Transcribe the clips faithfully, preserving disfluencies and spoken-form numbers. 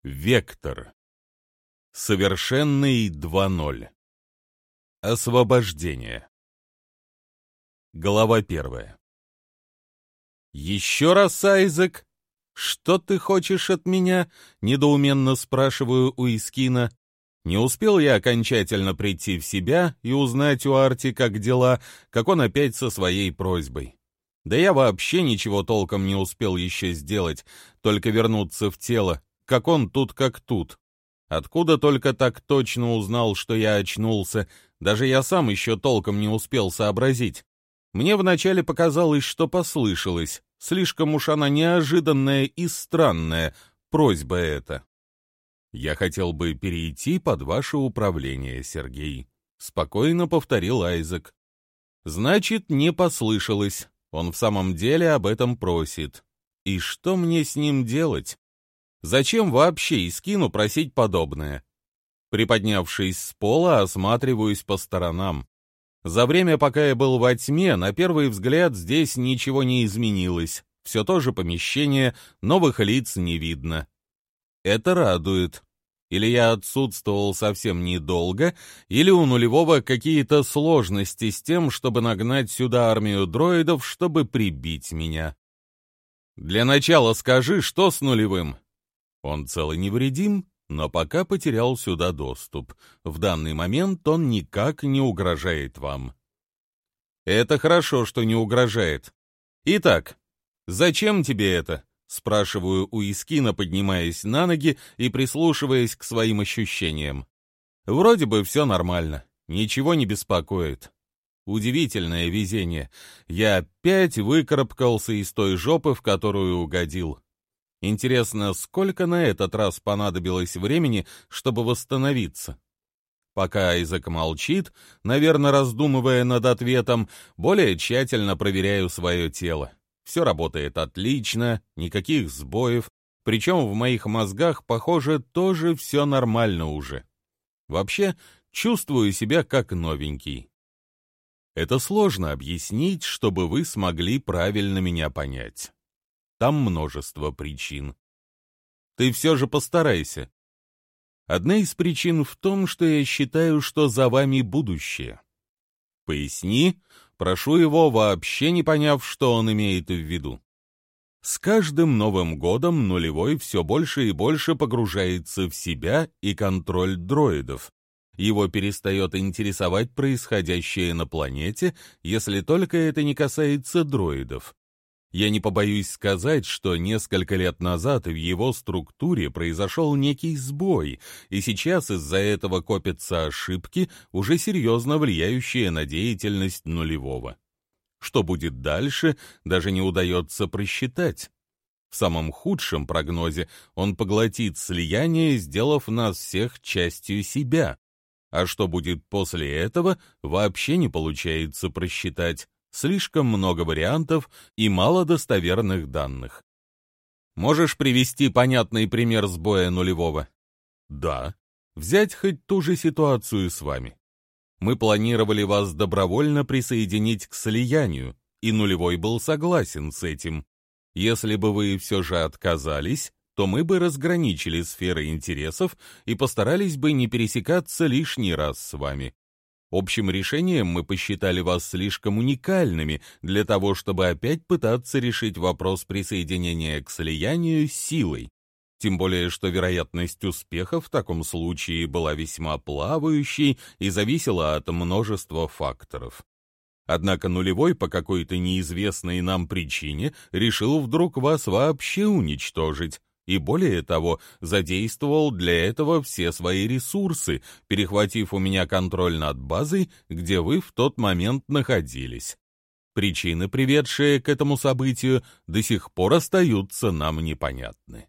Вектор. Совершенный два ноль. Освобождение. Глава первая. «Еще раз, Айзек, что ты хочешь от меня?» — недоуменно спрашиваю у Искина. Не успел я окончательно прийти в себя и узнать у Арти, как дела, как он опять со своей просьбой. Да я вообще ничего толком не успел еще сделать, только вернуться в тело, как он тут как тут. Откуда только так точно узнал, что я очнулся, даже я сам еще толком не успел сообразить. Мне вначале показалось, что послышалось, слишком уж она неожиданная и странная, просьба эта. «Я хотел бы перейти под ваше управление, Сергей», — спокойно повторил Айзек. «Значит, не послышалось, он в самом деле об этом просит. И что мне с ним делать? Зачем вообще Искину просить подобное?» Приподнявшись с пола, осматриваюсь по сторонам. За время, пока я был во тьме, на первый взгляд здесь ничего не изменилось. Все то же помещение, новых лиц не видно. Это радует. Или я отсутствовал совсем недолго, или у нулевого какие-то сложности с тем, чтобы нагнать сюда армию дроидов, чтобы прибить меня. Для начала скажи, что с нулевым? Он цел и невредим, но пока потерял сюда доступ. В данный момент он никак не угрожает вам. Это хорошо, что не угрожает. Итак, зачем тебе это? Спрашиваю у Искина, поднимаясь на ноги и прислушиваясь к своим ощущениям. Вроде бы все нормально, ничего не беспокоит. Удивительное везение. Я опять выкарабкался из той жопы, в которую угодил. Интересно, сколько на этот раз понадобилось времени, чтобы восстановиться? Пока Айзек молчит, наверное, раздумывая над ответом, более тщательно проверяю свое тело. Все работает отлично, никаких сбоев, причем в моих мозгах, похоже, тоже все нормально уже. Вообще, чувствую себя как новенький. Это сложно объяснить, чтобы вы смогли правильно меня понять. Там множество причин. Ты все же постарайся. Одна из причин в том, что я считаю, что за вами будущее. Поясни, прошу его, вообще не поняв, что он имеет в виду. С каждым Новым годом нулевой все больше и больше погружается в себя и контроль дроидов. Его перестает интересовать происходящее на планете, если только это не касается дроидов. Я не побоюсь сказать, что несколько лет назад в его структуре произошел некий сбой, и сейчас из-за этого копятся ошибки, уже серьезно влияющие на деятельность нулевого. Что будет дальше, даже не удается просчитать. В самом худшем прогнозе он поглотит слияние, сделав нас всех частью себя. А что будет после этого, вообще не получается просчитать. Слишком много вариантов и мало достоверных данных. Можешь привести понятный пример сбоя нулевого? Да. Взять хоть ту же ситуацию с вами. Мы планировали вас добровольно присоединить к слиянию, и нулевой был согласен с этим. Если бы вы все же отказались, то мы бы разграничили сферы интересов и постарались бы не пересекаться лишний раз с вами. Общим решением мы посчитали вас слишком уникальными для того, чтобы опять пытаться решить вопрос присоединения к слиянию силой. Тем более, что вероятность успеха в таком случае была весьма плавающей и зависела от множества факторов. Однако нулевой по какой-то неизвестной нам причине решил вдруг вас вообще уничтожить. И более того, задействовал для этого все свои ресурсы, перехватив у меня контроль над базой, где вы в тот момент находились. Причины, приведшие к этому событию, до сих пор остаются нам непонятны.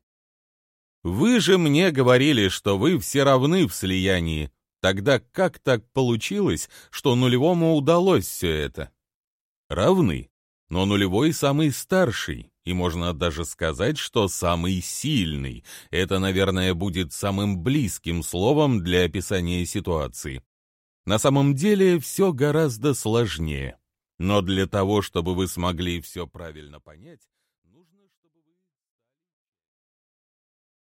Вы же мне говорили, что вы все равны в слиянии. Тогда как так получилось, что нулевому удалось все это? Равны, но нулевой самый старший. И можно даже сказать, что самый сильный. Это, наверное, будет самым близким словом для описания ситуации. На самом деле все гораздо сложнее. Но для того, чтобы вы смогли все правильно понять,